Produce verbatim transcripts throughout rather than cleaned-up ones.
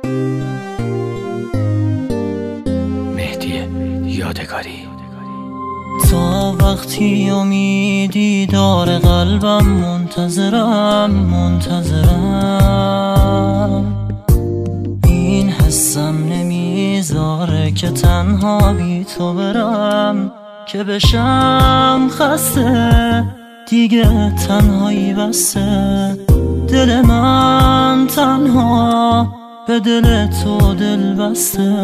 مهدی یادگاری. تا وقتی امیدی داره قلبم منتظرم منتظرم این حسم نمیذاره که تنها بی تو برم، که بشم خسته دیگه تنهایی بسته. دل من تنها به دل تو دل بسته.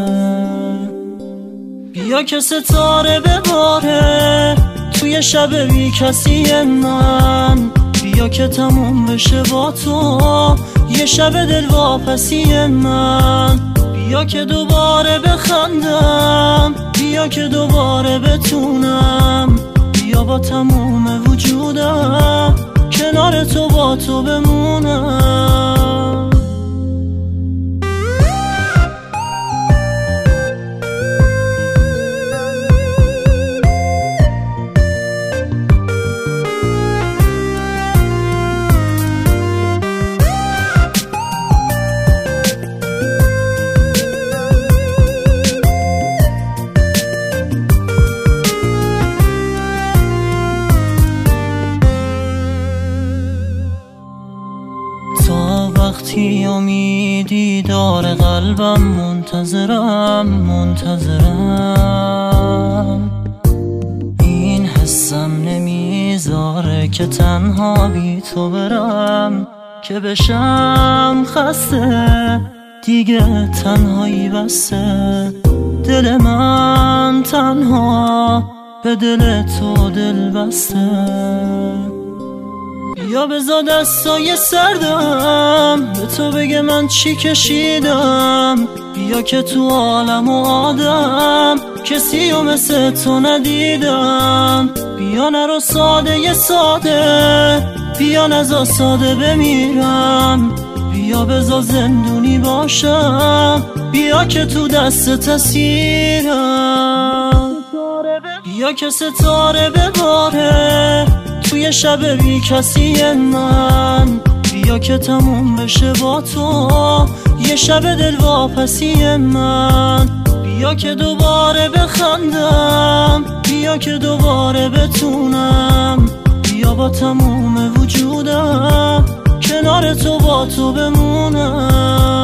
بیا که ستاره بباره توی شب بی کسی من، بیا که تموم بشه با تو یه شب دل واپسی من. بیا که دوباره بخندم، بیا که دوباره بتونم، بیا با تموم وجودم کنار تو با تو بمونم. وقتی امیدی داره قلبم منتظرم منتظرم این حسم نمیذاره که تنها بی تو برم، که بشم خسته دیگه تنهایی بسته. دل من تنها به دل تو دل بسته. بیا بذار دستای سردم به تو بگه من چی کشیدم. بیا که تو عالم و آدم کسی و مثل تو ندیدم. بیا نرو ساده یه ساده، بیا نزا ساده بمیرم. بیا بذار زندونی باشم، بیا که تو دست تسیرم. بیا که ستاره بباره توی شب بی کسی من، بیا که تموم بشه با تو یه شب دل واپسی من. بیا که دوباره بخندم، بیا که دوباره بتونم، بیا با تموم وجودم کنار تو با تو بمونم.